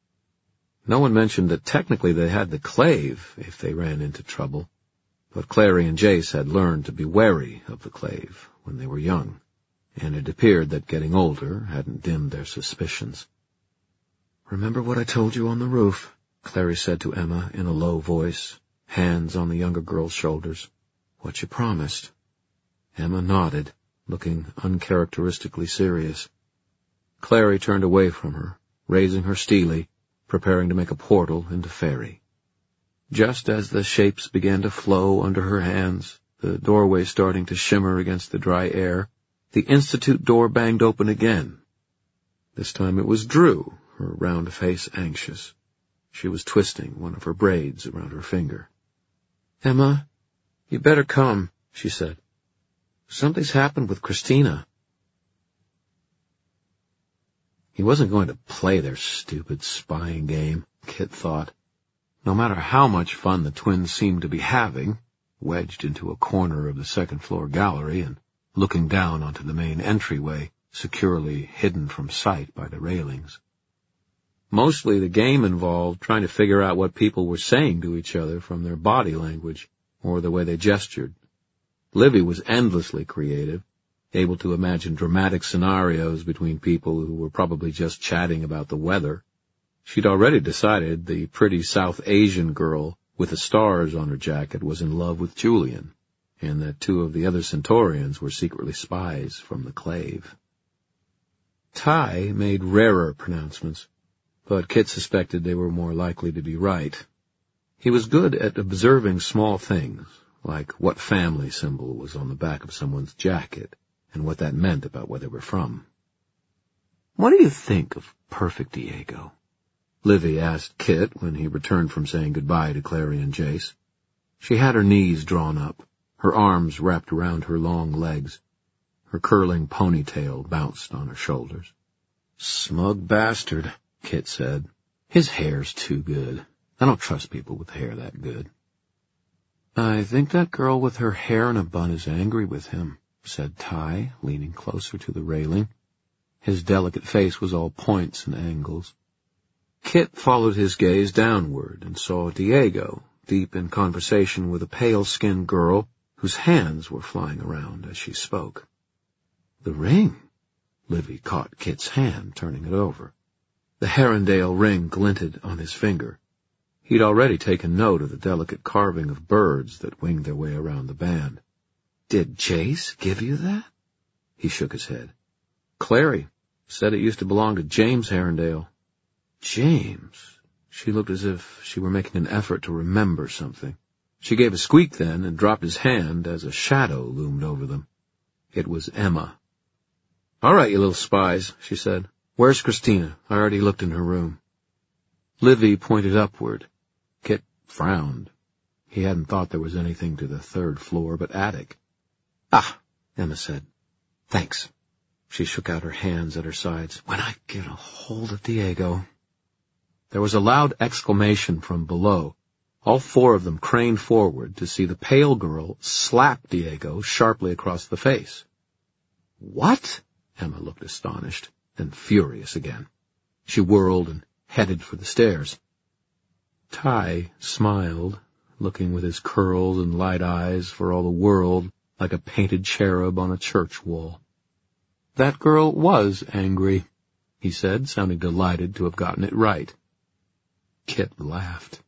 No one mentioned that technically they had the clave if they ran into trouble, but Clary and Jace had learned to be wary of the clave when they were young, and it appeared that getting older hadn't dimmed their suspicions. "Remember what I told you on the roof," Clary said to Emma in a low voice, hands on the younger girl's shoulders. "What you promised." Emma nodded, looking uncharacteristically serious. Clary turned away from her, raising her steely, preparing to make a portal into fairy. Just as the shapes began to flow under her hands, the doorway starting to shimmer against the dry air, the Institute door banged open again. This time it was Drew, her round face anxious. She was twisting one of her braids around her finger. "Emma, you better come," she said. "Something's happened with Christina." He wasn't going to play their stupid spying game, Kit thought. No matter how much fun the twins seemed to be having, wedged into a corner of the second-floor gallery and looking down onto the main entryway, securely hidden from sight by the railings. Mostly the game involved trying to figure out what people were saying to each other from their body language or the way they gestured. Livy was endlessly creative, able to imagine dramatic scenarios between people who were probably just chatting about the weather. She'd already decided the pretty South Asian girl with the stars on her jacket was in love with Julian, and that 2 of the other Centaurians were secretly spies from the Clave. Ty made rarer pronouncements, but Kit suspected they were more likely to be right. He was good at observing small things, like what family symbol was on the back of someone's jacket, and what that meant about where they were from. "What do you think of Perfect Diego?" Livy asked Kit when he returned from saying goodbye to Clary and Jace. She had her knees drawn up, her arms wrapped around her long legs. Her curling ponytail bounced on her shoulders. "Smug bastard," Kit said. "His hair's too good. I don't trust people with hair that good." "I think that girl with her hair in a bun is angry with him," said Ty, leaning closer to the railing. His delicate face was all points and angles. Kit followed his gaze downward and saw Diego, deep in conversation with a pale-skinned girl whose hands were flying around as she spoke. "The ring!" Livy caught Kit's hand, turning it over. The Herondale ring glinted on his finger. He'd already taken note of the delicate carving of birds that winged their way around the band. "Did Jace give you that?" He shook his head. "Clary said it used to belong to James Herondale." "James?" She looked as if she were making an effort to remember something. She gave a squeak then and dropped his hand as a shadow loomed over them. It was Emma. "All right, you little spies," she said. "Where's Christina? I already looked in her room." Livy pointed upward. Kit frowned. He hadn't thought there was anything to the 3rd floor but attic. "Ah," Emma said. "Thanks." She shook out her hands at her sides. When I get a hold of Diego. There was a loud exclamation from below. All four of them craned forward to see the pale girl slap Diego sharply across the face. What? Emma looked astonished, then furious again. She whirled and headed for the stairs. Ty smiled, looking with his curls and light eyes for all the world like a painted cherub on a church wall. That girl was angry, he said, sounding delighted to have gotten it right. Kit laughed.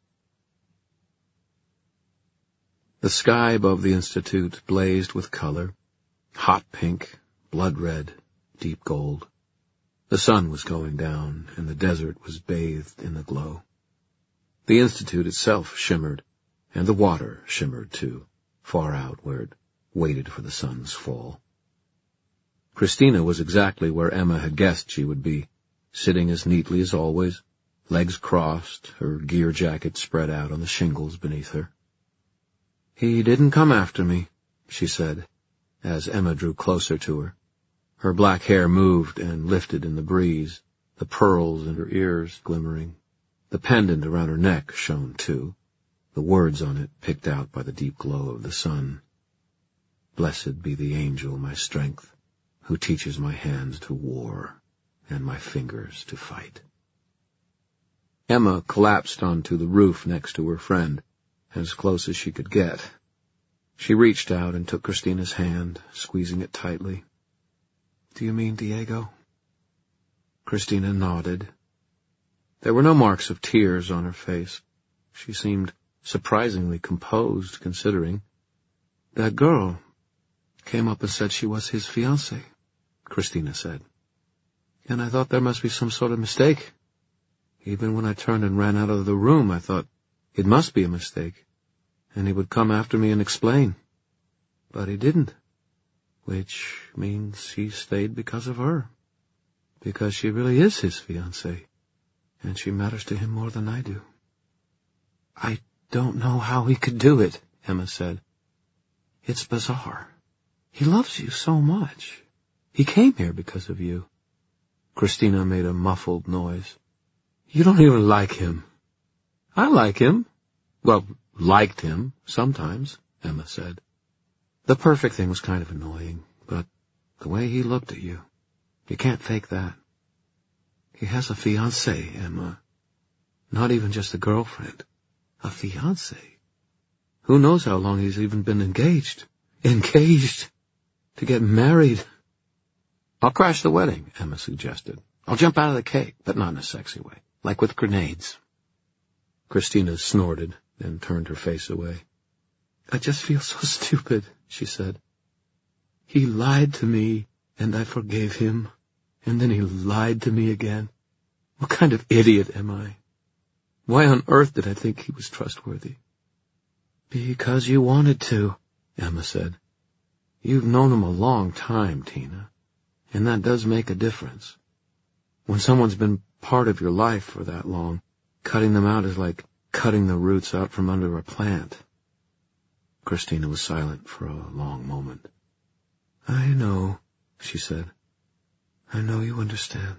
The sky above the Institute blazed with color, hot pink, blood red, deep gold. The sun was going down, and the desert was bathed in the glow. The Institute itself shimmered, and the water shimmered too, far out where it waited for the sun's fall. Christina was exactly where Emma had guessed she would be, sitting as neatly as always, legs crossed, her gear jacket spread out on the shingles beneath her. "He didn't come after me," she said, as Emma drew closer to her. Her black hair moved and lifted in the breeze, the pearls in her ears glimmering. The pendant around her neck shone too, the words on it picked out by the deep glow of the sun. "Blessed be the angel, my strength, who teaches my hands to war and my fingers to fight." Emma collapsed onto the roof next to her friend, as close as she could get. She reached out and took Christina's hand, squeezing it tightly. "Do you mean Diego?" Christina nodded. There were no marks of tears on her face. She seemed surprisingly composed, considering. "That girl came up and said she was his fiancée," Christina said. "And I thought there must be some sort of mistake. Even when I turned and ran out of the room, I thought it must be a mistake, and he would come after me and explain. But he didn't, which means he stayed because of her, because she really is his fiancée, and she matters to him more than I do." "I don't know how he could do it," Emma said. "It's bizarre. He loves you so much. He came here because of you." Christina made a muffled noise. "You don't even like him." "I like him. Well, liked him, sometimes," Emma said. "The perfect thing was kind of annoying, but the way he looked at you, you can't fake that. He has a fiancée, Emma. Not even just a girlfriend. A fiancée. Who knows how long he's even been engaged? Engaged! To get married." "I'll crash the wedding," Emma suggested. "I'll jump out of the cake, but not in a sexy way, like with grenades." Christina snorted, then turned her face away. "I just feel so stupid," she said. "He lied to me, and I forgave him, and then he lied to me again. What kind of idiot am I? Why on earth did I think he was trustworthy?" "Because you wanted to," Emma said. "You've known him a long time, Tina, and that does make a difference. When someone's been part of your life for that long, cutting them out is like cutting the roots out from under a plant." Christina was silent for a long moment. "I know," she said. "I know you understand."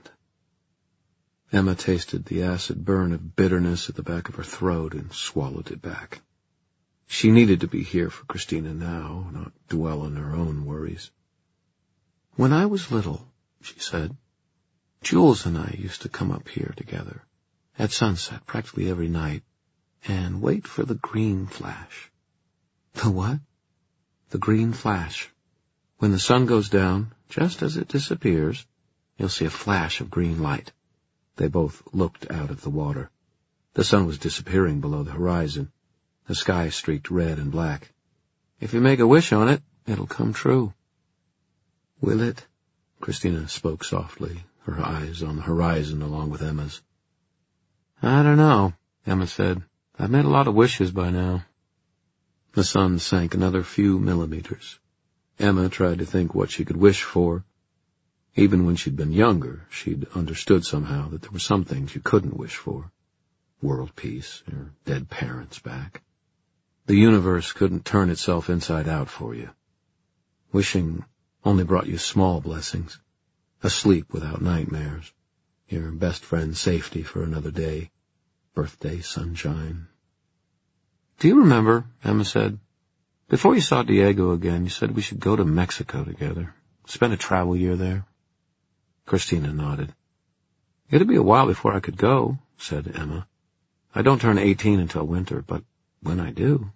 Emma tasted the acid burn of bitterness at the back of her throat and swallowed it back. She needed to be here for Christina now, not dwell on her own worries. "When I was little," she said, "Jules and I used to come up here together, at sunset practically every night, and wait for the green flash." "The what?" "The green flash. When the sun goes down, just as it disappears, you'll see a flash of green light." They both looked out at the water. The sun was disappearing below the horizon, the sky streaked red and black. "If you make a wish on it, it'll come true." "Will it?" Christina spoke softly, her eyes on the horizon along with Emma's. "I don't know," Emma said. "I've made a lot of wishes by now." The sun sank another few millimeters. Emma tried to think what she could wish for. Even when she'd been younger, she'd understood somehow that there were some things you couldn't wish for. World peace, or dead parents back. The universe couldn't turn itself inside out for you. Wishing only brought you small blessings. asleep without nightmares, your best friend's safety for another day, birthday sunshine. "Do you remember," Emma said, "before you saw Diego again, you said we should go to Mexico together, spend a travel year there?" Christina nodded. "It'd be a while before I could go," said Emma. "I don't turn 18 until winter, but when I do..."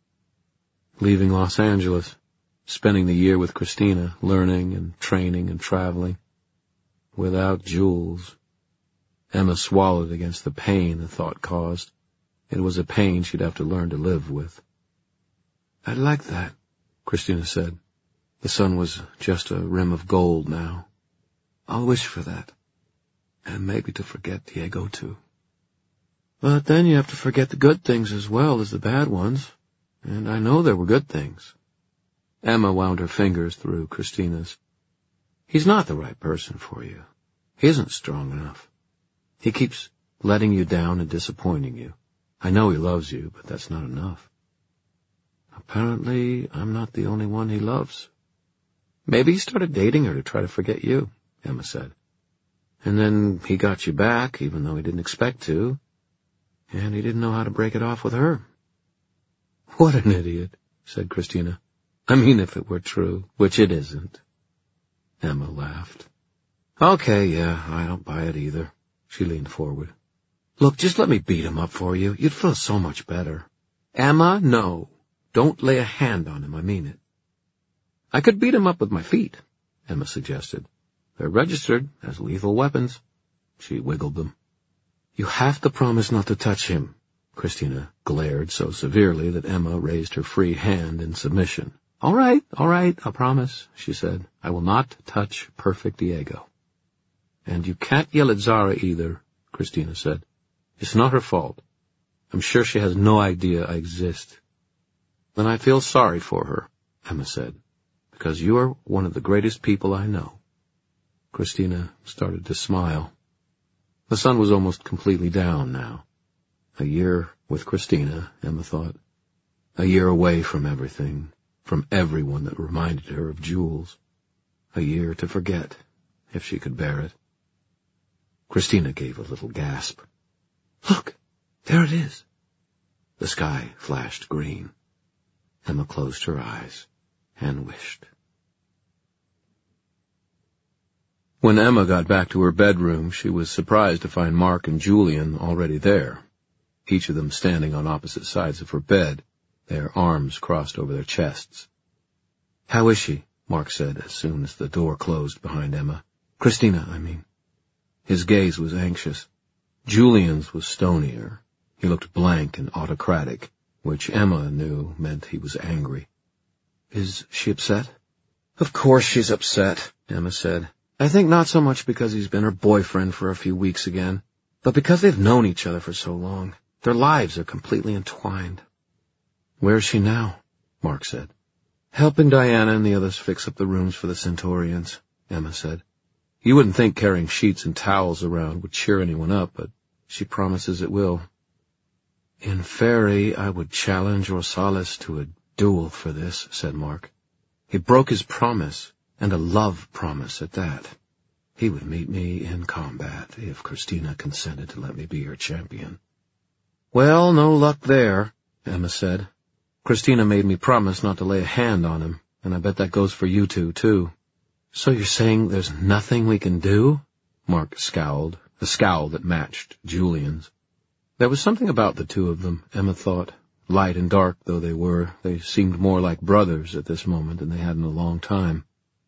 Leaving Los Angeles, spending the year with Christina, learning and training and traveling. Without Jules. Emma swallowed against the pain the thought caused. It was a pain she'd have to learn to live with. "I'd like that," Christina said. The sun was just a rim of gold now. "I'll wish for that. And maybe to forget Diego, too." "But then you have to forget the good things as well as the bad ones. And I know there were good things." Emma wound her fingers through Christina's. "He's not the right person for you. He isn't strong enough. He keeps letting you down and disappointing you. I know he loves you, but that's not enough." "Apparently, I'm not the only one he loves." "Maybe he started dating her to try to forget you," Emma said. "And then he got you back, even though he didn't expect to. And he didn't know how to break it off with her." "What an idiot," said Christina. "I mean, if it were true, which it isn't." Emma laughed. "Okay, yeah, I don't buy it either." She leaned forward. "Look, just let me beat him up for you. You'd feel so much better." "Emma, no. Don't lay a hand on him, I mean it." "I could beat him up with my feet," Emma suggested. "They're registered as lethal weapons." She wiggled them. "You have to promise not to touch him." Christina glared so severely that Emma raised her free hand in submission. All right, I'll promise," she said. "I will not touch perfect Diego." "And you can't yell at Zara either," Christina said. "It's not her fault. I'm sure she has no idea I exist." "Then I feel sorry for her," Emma said, "because you are one of the greatest people I know." Christina started to smile. The sun was almost completely down now. A year with Christina, Emma thought. A year away from everything, from everyone that reminded her of Jules. A year to forget, if she could bear it. Christina gave a little gasp. "Look, there it is." The sky flashed green. Emma closed her eyes and wished. When Emma got back to her bedroom, she was surprised to find Mark and Julian already there, each of them standing on opposite sides of her bed, their arms crossed over their chests. "How is she?" Mark said as soon as the door closed behind Emma. "Christina, I mean." His gaze was anxious. Julian's was stonier. He looked blank and autocratic, which Emma knew meant he was angry. "Is she upset?" "Of course she's upset," Emma said. "I think not so much because he's been her boyfriend for a few weeks again, but because they've known each other for so long. Their lives are completely entwined." "Where is she now?" Mark said. "Helping Diana and the others fix up the rooms for the Centaurians," Emma said. "You wouldn't think carrying sheets and towels around would cheer anyone up, but she promises it will." "In Fairy, I would challenge Rosales to a duel for this," said Mark. "He broke his promise, and a love promise at that. He would meet me in combat if Christina consented to let me be her champion." "Well, no luck there," Emma said. "Christina made me promise not to lay a hand on him, and I bet that goes for you two, too." "So you're saying there's nothing we can do?" Mark scowled, a scowl that matched Julian's. There was something about the two of them, Emma thought. Light and dark though they were, they seemed more like brothers at this moment than they had in a long time.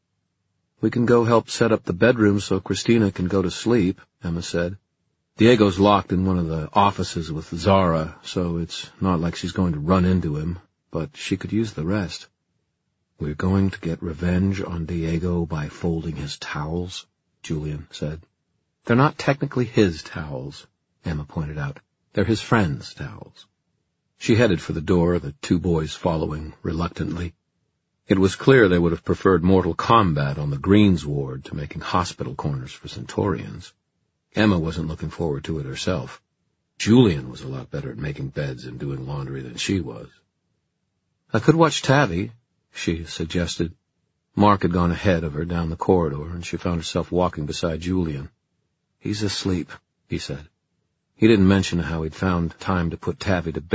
"We can go help set up the bedroom so Christina can go to sleep," Emma said. "Diego's locked in one of the offices with Zara, so it's not like she's going to run into him, but she could use the rest." "We're going to get revenge on Diego by folding his towels," Julian said. "They're not technically his towels," Emma pointed out. "They're his friends' towels." She headed for the door, the two boys following reluctantly. It was clear they would have preferred mortal combat on the Greens ward to making hospital corners for Centaurians. Emma wasn't looking forward to it herself. Julian was a lot better at making beds and doing laundry than she was. "I could watch Tabby," she suggested. Mark had gone ahead of her down the corridor, and she found herself walking beside Julian. "He's asleep," he said. He didn't mention how he'd found time to put Taffy to bed.